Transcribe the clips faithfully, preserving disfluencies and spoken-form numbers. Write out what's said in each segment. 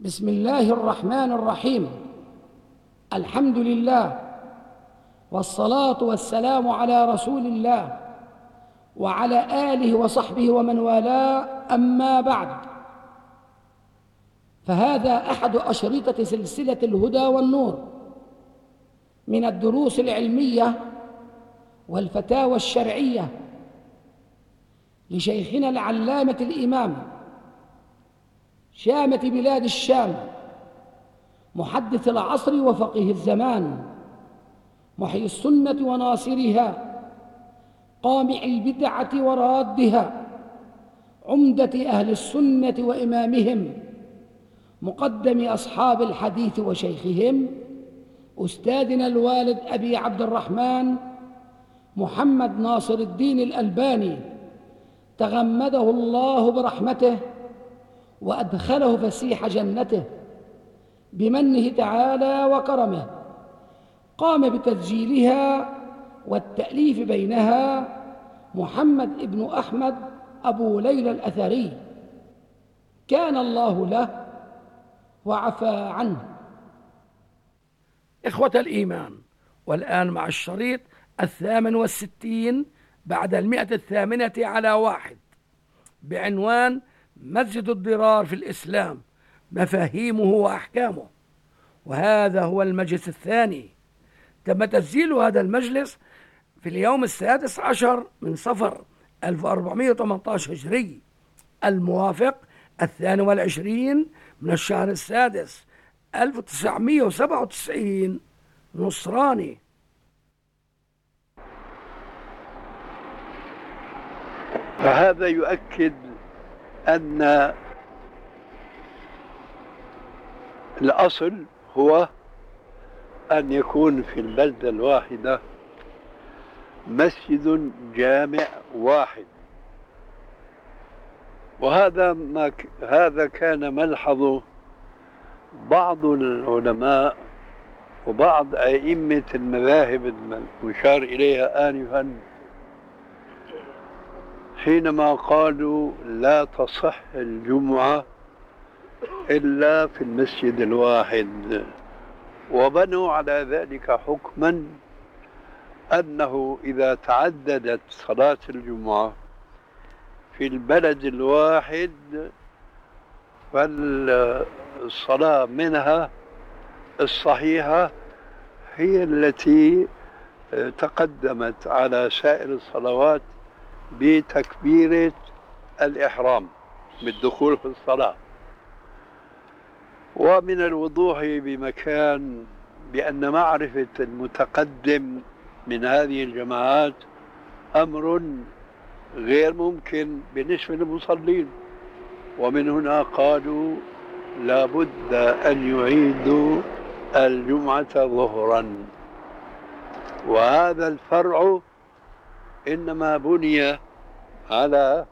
بسم الله الرحمن الرحيم. الحمد لله والصلاة والسلام على رسول الله وعلى آله وصحبه ومن والاه، أما بعد، فهذا أحد أشرطة سلسلة الهدى والنور من الدروس العلمية والفتاوى الشرعية لشيخنا العلامة الإمام شامة بلاد الشام، محدث العصر وفقيه الزمان، محيي السنة وناصرها، قامع البدعة ورادها، عمدة أهل السنة وإمامهم، مقدم أصحاب الحديث وشيخهم، أستاذنا الوالد أبي عبد الرحمن محمد ناصر الدين الألباني، تغمده الله برحمته وأدخله فسيح جنته بمنه تعالى وكرمه. قام بتسجيلها والتأليف بينها محمد ابن أحمد أبو ليلى الأثري، كان الله له وعفى عنه. إخوة الإيمان، والآن مع الشريط الثامن والستين بعد المئة الثامنة على واحد بعنوان مسجد الضرار في الإسلام، مفاهيمه وأحكامه. وهذا هو المجلس الثاني. تم تسجيل هذا المجلس في اليوم السادس عشر من صفر ألف وأربعمائة وثمانية عشر هجري، الموافق الثاني والعشرين من الشهر السادس ألف وتسعمائة وسبعة وتسعين نصراني. فهذا يؤكد أن الأصل هو أن يكون في البلدة الواحدة مسجد جامع واحد، وهذا ما ك... هذا كان ملحظ بعض العلماء وبعض أئمة المذاهب المشار إليها آنفا حينما قالوا لا تصح الجمعة إلا في المسجد الواحد، وبنوا على ذلك حكما أنه إذا تعددت صلاة الجمعة في البلد الواحد فالصلاة منها الصحيحة هي التي تقدمت على سائر الصلوات بتكبيرة الإحرام بالدخول في الصلاة. ومن الوضوح بمكان بأن معرفة المتقدم من هذه الجماعات أمر غير ممكن بالنسبة للمصلين، ومن هنا قالوا لا بد أن يعيدوا الجمعة ظهرا. وهذا الفرع إنما بني على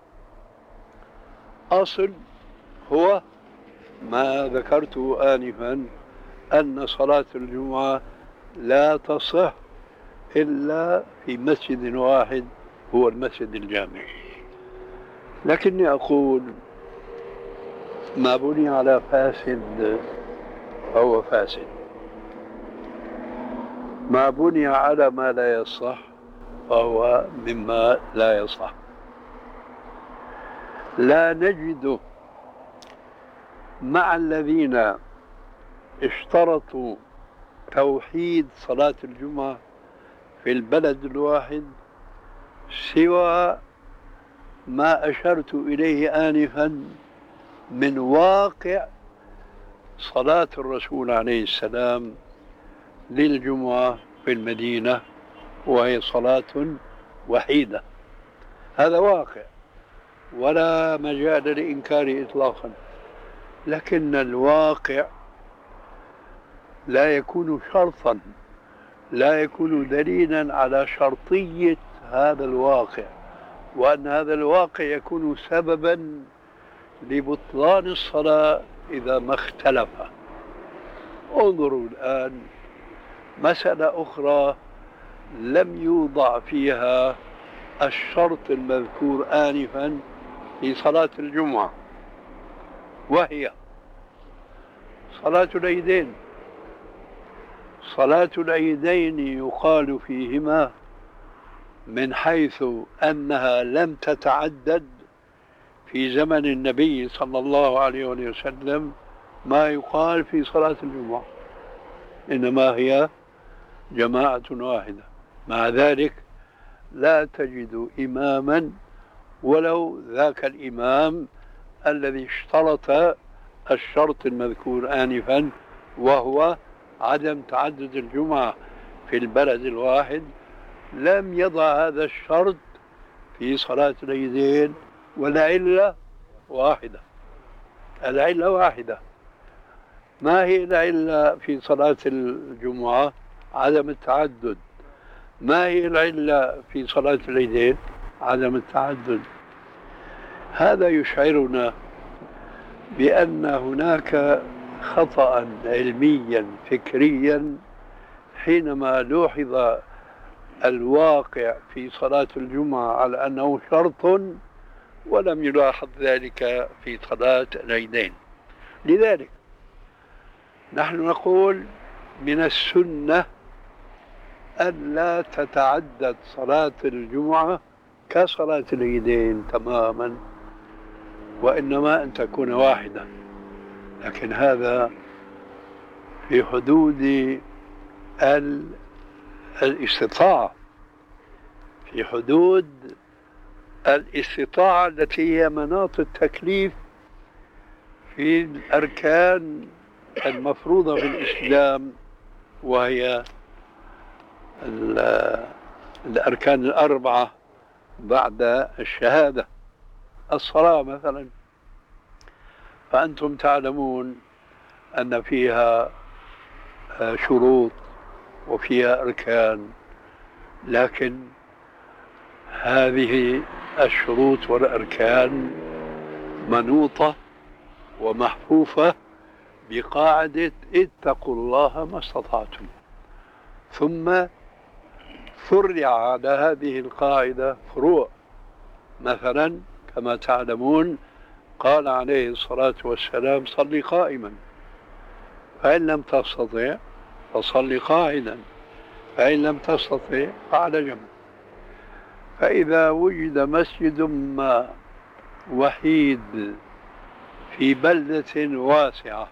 أصل هو ما ذكرته آنفا، أن صلاة الجمعة لا تصح إلا في مسجد واحد هو المسجد الجامع. لكني أقول ما بني على فاسد فهو فاسد، ما بني على ما لا يصح فهو مما لا يصح. لا نجد مع الذين اشترطوا توحيد صلاة الجمعة في البلد الواحد سوى ما أشرت إليه آنفا من واقع صلاة الرسول عليه السلام للجمعة في المدينة، وهي صلاة وحيدة. هذا واقع ولا مجال لإنكاره إطلاقا، لكن الواقع لا يكون شرطا، لا يكون دليلا على شرطية هذا الواقع، وأن هذا الواقع يكون سببا لبطلان الصلاة إذا ما اختلف. انظروا الآن مسألة أخرى لم يوضع فيها الشرط المذكور آنفا في صلاة الجمعة، وهي صلاة العيدين. صلاة العيدين يقال فيهما من حيث أنها لم تتعدد في زمن النبي صلى الله عليه وسلم ما يقال في صلاة الجمعة، إنما هي جماعة واحدة. مع ذلك لا تجد إماما ولو ذاك الإمام الذي اشترط الشرط المذكور آنفا، وهو عدم تعدد الجمعة في البلد الواحد، لم يضع هذا الشرط في صلاة العيدين، والعلة واحدة. العلة واحدة. ما هي العلة في صلاة الجمعة؟ عدم التعدد. ما هي العلة في صلاة العيدين؟ عدم التعدد. هذا يشعرنا بأن هناك خطأ علميا فكريا حينما لوحظ الواقع في صلاة الجمعة على أنه شرط ولم يلاحظ ذلك في صلاة العيدين. لذلك نحن نقول من السنة أن لا تتعدد صلاة الجمعة كصلاة العيدين تماما، وإنما أن تكون واحدة، لكن هذا في حدود الاستطاعة، في حدود الاستطاعة التي هي مناط التكليف في الأركان المفروضة في الإسلام، وهي الأركان الأربعة بعد الشهادة. الصلاة مثلا، فأنتم تعلمون أن فيها شروط وفيها أركان، لكن هذه الشروط والأركان منوطة ومحفوفة بقاعدة اتقوا الله ما استطعتم، ثم فرع على هذه القاعدة فروع. مثلا كما تعلمون قال عليه الصلاة والسلام صل قائما، فإن لم تستطع فصل قاعدا، فإن لم تستطع فعلى جنب. فإذا وجد مسجد ما وحيد في بلدة واسعة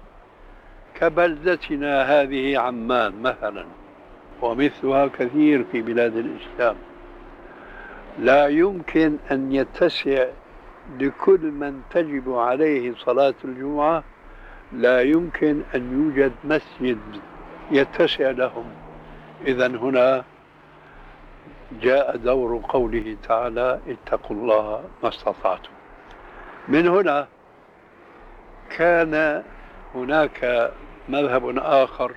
كبلدتنا هذه عمان مثلا، ومثلها كثير في بلاد الإسلام، لا يمكن أن يتسع لكل من تجب عليه صلاة الجمعة، لا يمكن أن يوجد مسجد يتسع لهم. إذن هنا جاء دور قوله تعالى اتقوا الله ما استطعتم. من هنا كان هناك مذهب آخر،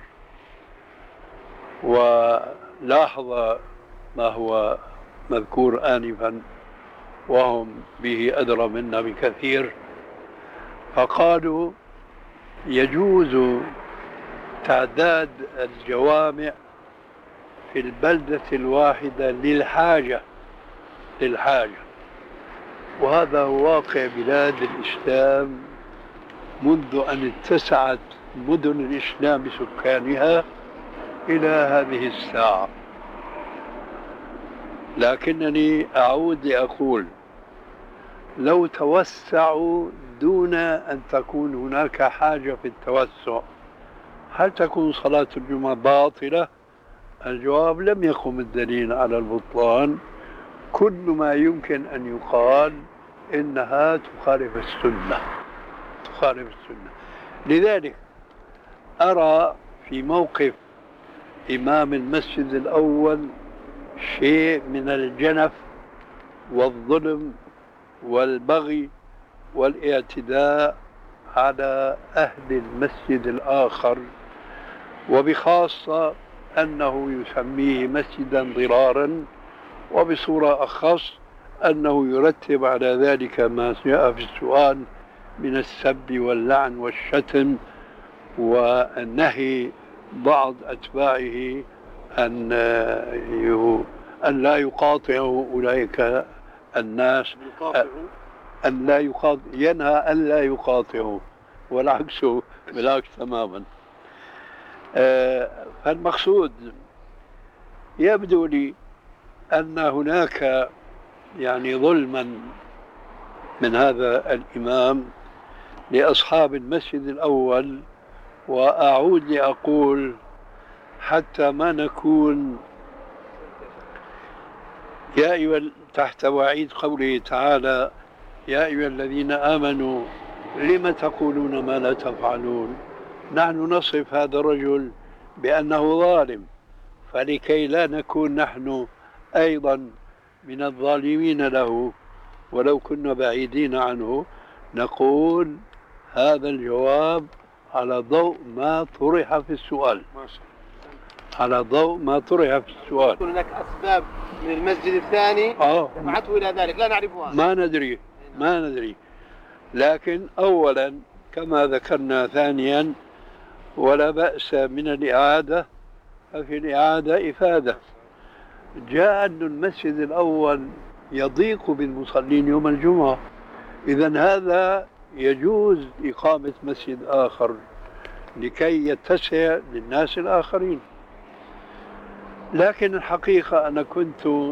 ولاحظ ما هو مذكور آنفا وهم به أدرى منا بكثير، فقالوا يجوز تعداد الجوامع في البلدة الواحدة للحاجة للحاجة وهذا هو واقع بلاد الإسلام منذ أن اتسعت مدن الإسلام بسكانها إلى هذه الساعة. لكنني أعود لأقول لو توسعوا دون أن تكون هناك حاجة في التوسع، هل تكون صلاة الجمعة باطلة؟ الجواب لم يقم الدليل على البطلان. كل ما يمكن أن يقال إنها تخالف السنة تخالف السنة. لذلك أرى في موقف إمام المسجد الأول شيء من الجنف والظلم والبغي والاعتداء على أهل المسجد الآخر، وبخاصة أنه يسميه مسجدا ضرارا، وبصورة أخص أنه يرتب على ذلك ما جاء في السؤال من السب واللعن والشتم، والنهي بعض أتباعه أن أن لا يقاطعوا أولئك الناس، أن لا يقاطع ينهى أن لا يقاطعوا والعكس بالعكس تماما. آه، فالمقصود يبدو لي أن هناك يعني ظلما من هذا الإمام لأصحاب المسجد الأول، وأعود لأقول حتى ما نكون يا أيها تحت وعيد قوله تعالى يا أيها الذين آمنوا لم تقولون ما لا تفعلون، نحن نصف هذا الرجل بأنه ظالم، فلكي لا نكون نحن أيضا من الظالمين له ولو كنا بعيدين عنه، نقول هذا الجواب على ضوء ما طرح في السؤال، على ضوء ما طرح في السؤال. يكون هناك أسباب من المسجد الثاني دفعته إلى ذلك لا نعرفها، ما ندري ما ندري لكن أولا كما ذكرنا، ثانيا ولا بأس من الإعادة، ففي الإعادة إفادة. جاء أن المسجد الأول يضيق بالمصلين يوم الجمعة، إذن هذا يجوز إقامة مسجد آخر لكي يتسع للناس الآخرين. لكن الحقيقة أنا كنت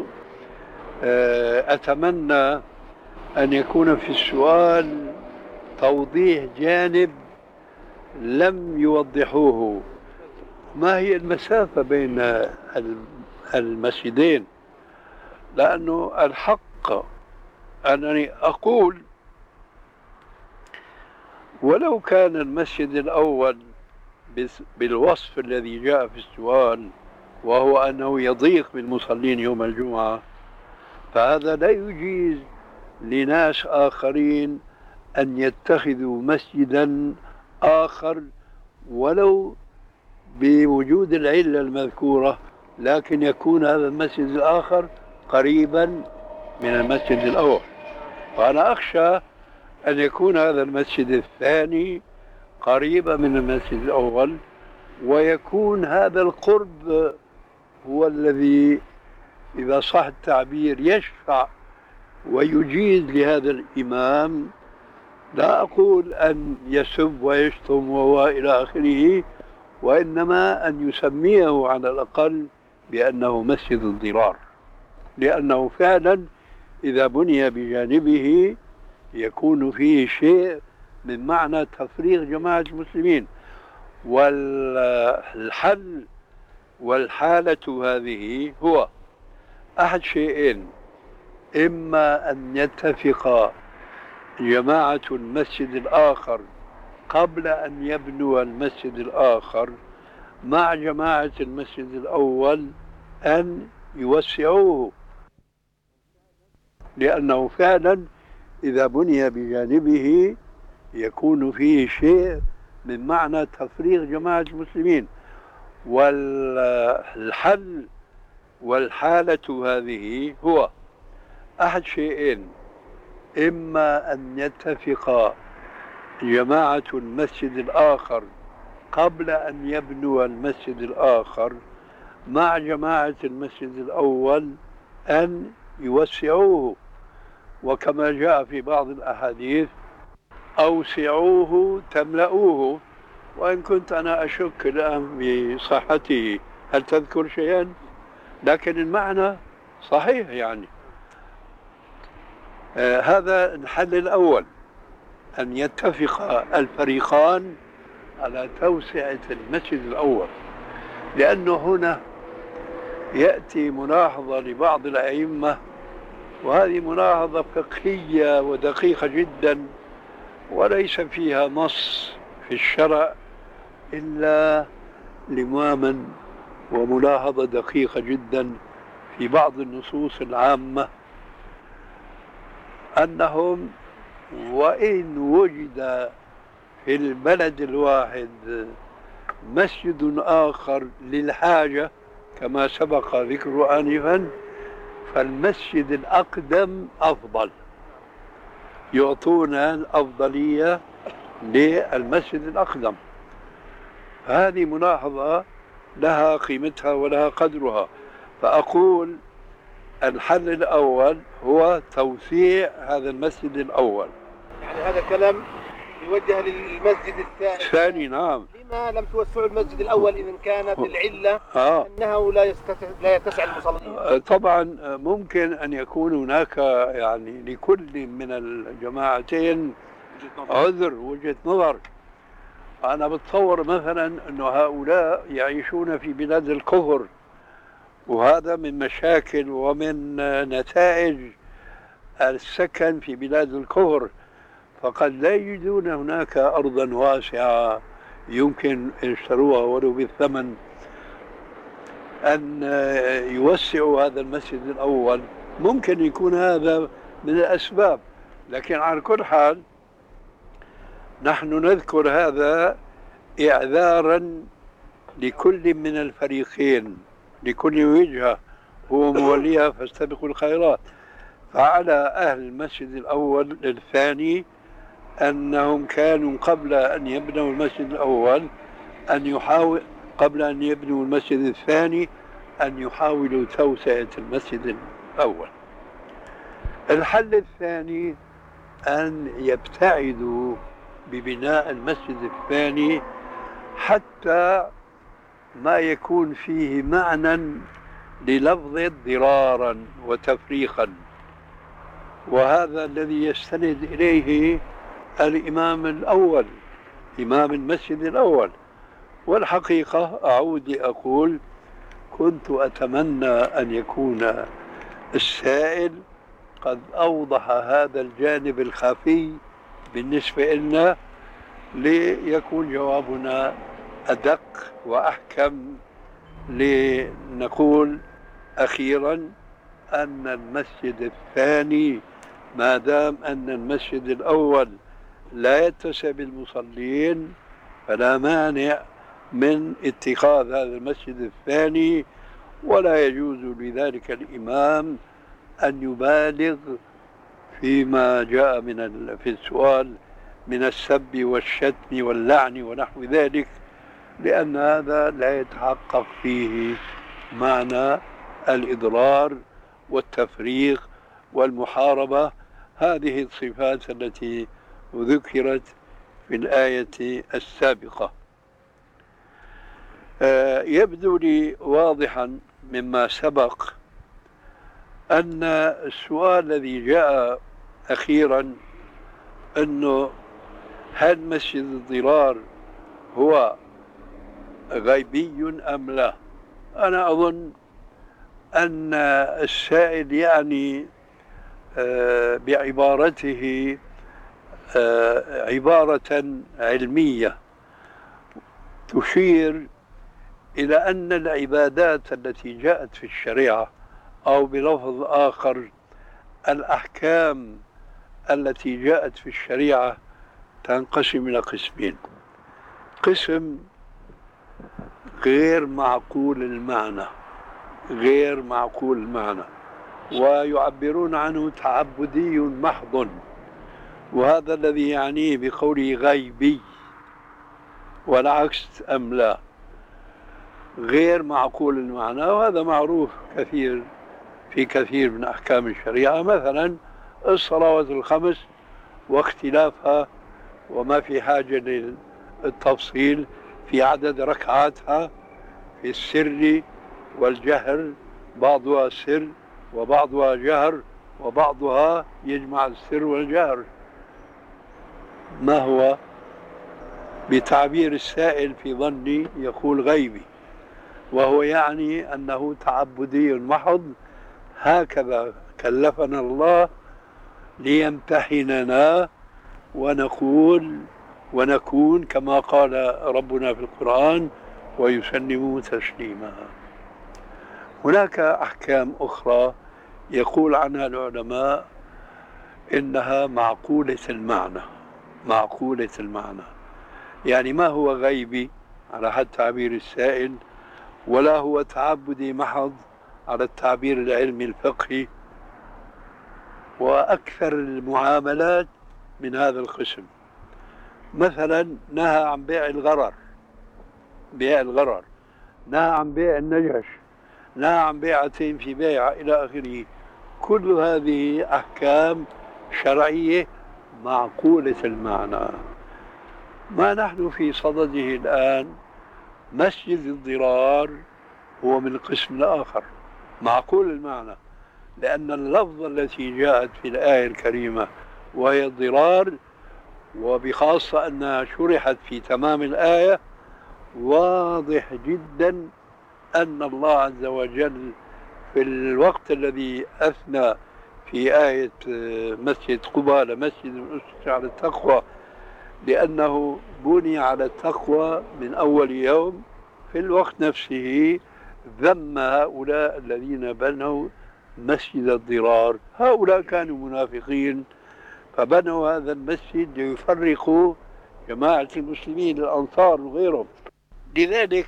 أتمنى أن يكون في السؤال توضيح جانب لم يوضحوه، ما هي المسافة بين المسجدين، لأنه الحق أنني أقول ولو كان المسجد الأول بالوصف الذي جاء في السؤال وهو أنه يضيق بالمصلين يوم الجمعة، فهذا لا يجيز لناس آخرين أن يتخذوا مسجدا آخر ولو بوجود العلة المذكورة، لكن يكون هذا المسجد الآخر قريبا من المسجد الأول. وأنا أخشى أن يكون هذا المسجد الثاني قريبا من المسجد الأول، ويكون هذا القرب هو الذي إذا صح التعبير يشفع ويجيز لهذا الإمام، لا أقول أن يسب ويشتم وهو إلى آخره، وإنما أن يسميه على الأقل بأنه مسجد الضرار، لأنه فعلا إذا بني بجانبه يكون فيه شيء من معنى تفريغ جماعة المسلمين. والحل والحالة هذه هو أحد شيئين: إما أن يتفق جماعة المسجد الآخر قبل أن يبنوا المسجد الآخر مع جماعة المسجد الأول أن يوسعوه، لأنه فعلا إذا بني بجانبه يكون فيه شيء من معنى تفريغ جماعة المسلمين. والحل والحالة هذه هو أحد شيئين: إما أن يتفق جماعة المسجد الآخر قبل أن يبنوا المسجد الآخر مع جماعة المسجد الأول أن يوسعوه، وكما جاء في بعض الأحاديث أوسعوه تملؤوه، وإن كنت أنا أشك الآن بصحته. هل تذكر شيئا؟ لكن المعنى صحيح يعني. آه هذا الحل الأول، أن يتفق الفريقان على توسعة المسجد الأول، لأنه هنا يأتي ملاحظة لبعض الأئمة، وهذه ملاحظة فقهية ودقيقة جدا وليس فيها نص في الشرع إلا لماما وملاحظة دقيقة جدا في بعض النصوص العامة، أنهم وإن وجد في البلد الواحد مسجد آخر للحاجة كما سبق ذكره آنفا، فالمسجد الأقدم أفضل، يعطون الأفضلية للمسجد الأقدم. هذه ملاحظة لها قيمتها ولها قدرها. فأقول الحل الأول هو توسيع هذا المسجد الأول. يعني هذا كلام يوجه للمسجد الثاني. الثاني نعم. لما لم توسعوا المسجد الأول إذا كانت العلة آه. أنه لا يستطيع لا يتسع المصلين؟ طبعا ممكن أن يكون هناك يعني لكل من الجماعتين عذر وجهة نظر. أنا بتصور مثلا أن هؤلاء يعيشون في بلاد الكفر، وهذا من مشاكل ومن نتائج السكن في بلاد الكفر، فقد لا يجدون هناك أرضا واسعة يمكن أن يشتروها ولو بالثمن، أن يوسعوا هذا المسجد الأول. ممكن يكون هذا من الأسباب، لكن على كل حال نحن نذكر هذا إعذارا لكل من الفريقين، لكل وجهة هو موليها فاستبقوا الخيرات. فعلى أهل المسجد الأول الثاني أنهم كانوا قبل أن يبنوا المسجد الأول أن يحاول قبل أن يبنوا المسجد الثاني أن يحاولوا توسعة المسجد الأول. الحل الثاني أن يبتعدوا ببناء المسجد الثاني حتى ما يكون فيه معنى للفظ ضرارا وتفريقا، وهذا الذي يستند إليه الإمام الأول إمام المسجد الأول. والحقيقة أعود أقول كنت أتمنى أن يكون السائل قد أوضح هذا الجانب الخفي بالنسبة لنا ليكون جوابنا أدق وأحكم، لنقول أخيرا أن المسجد الثاني ما دام أن المسجد الأول لا يتسع بالمصلين فلا مانع من اتخاذ هذا المسجد الثاني، ولا يجوز لذلك الإمام أن يبالغ فيما جاء من في السؤال من السب والشتم واللعن ونحو ذلك، لأن هذا لا يتحقق فيه معنى الإضرار والتفريق والمحاربة، هذه الصفات التي ذكرت في الآية السابقة. يبدو لي واضحا مما سبق أن السؤال الذي جاء أخيرا أنه هل مسجد الضرار هو غيبي أم لا؟ أنا أظن أن السائل يعني بعبارته عبارة علمية تشير إلى أن العبادات التي جاءت في الشريعة أو بلفظ آخر الأحكام التي جاءت في الشريعة تنقسم إلى قسمين: قسم غير معقول المعنى غير معقول المعنى ويعبرون عنه تعبدي محض، وهذا الذي يعنيه بقوله غيبي، والعكس أم لا غير معقول المعنى، وهذا معروف كثير في كثير من أحكام الشريعة، مثلا الصلوات الخمس واختلافها وما في حاجة للتفصيل في عدد ركعاتها في السر والجهر، بعضها سر وبعضها جهر وبعضها يجمع السر والجهر. ما هو بتعبير السائل في ظني يقول غيبي، وهو يعني أنه تعبدي محض، هكذا كلفنا الله ليمتحننا ونقول ونكون كما قال ربنا في القرآن ويسلموا تسليما. هناك أحكام أخرى يقول عنها العلماء إنها معقولة المعنى معقولة المعنى يعني ما هو غيبي على حد تعبير السائل، ولا هو تعبدي محض على التعبير العلمي الفقهي، وأكثر المعاملات من هذا القسم. مثلا نهى عن بيع الغرر بيع الغرر نهى عن بيع النجش، نهى عن بيعتين في بيع إلى آخره. كل هذه أحكام شرعية معقولة المعنى، ما نحن في صدده الآن مسجد الضرار هو من القسم الآخر معقول المعنى، لأن اللفظة التي جاءت في الآية الكريمة وهي الضرار، وبخاصة أنها شرحت في تمام الآية، واضح جدا أن الله عز وجل في الوقت الذي أثنى في آية مسجد قباء لمسجد أسس على التقوى لأنه بني على التقوى من أول يوم، في الوقت نفسه ذم هؤلاء الذين بنوا مسجد الضرار. هؤلاء كانوا منافقين فبنوا هذا المسجد ليفرقوا جماعة المسلمين الأنصار وغيرهم. لذلك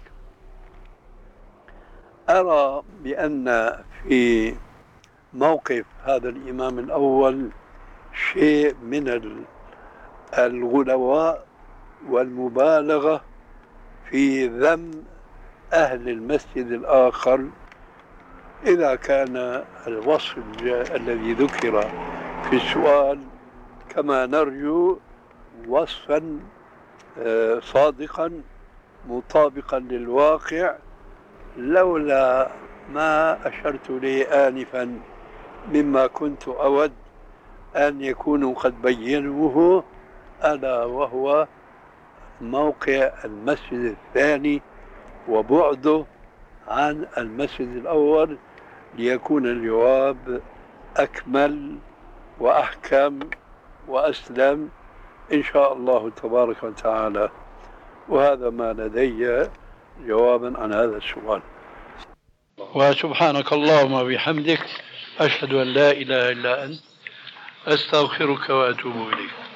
أرى بأن في موقف هذا الإمام الأول شيء من الغلواء والمبالغة في ذم أهل المسجد الآخر، إذا كان الوصف الذي ذكر في السؤال كما نرجو وصفا صادقا مطابقا للواقع، لولا ما أشرت إليه آنفا مما كنت أود أن يكونوا قد بينوه، ألا وهو موقع المسجد الثاني وبعده عن المسجد الأول، ليكون الجواب أكمل وأحكم وأسلم إن شاء الله تبارك وتعالى. وهذا ما لدي جوابا عن هذا السؤال. وسبحانك اللهم وبحمدك، أشهد أن لا إله إلا أنت، أستغفرك وأتوب إليك.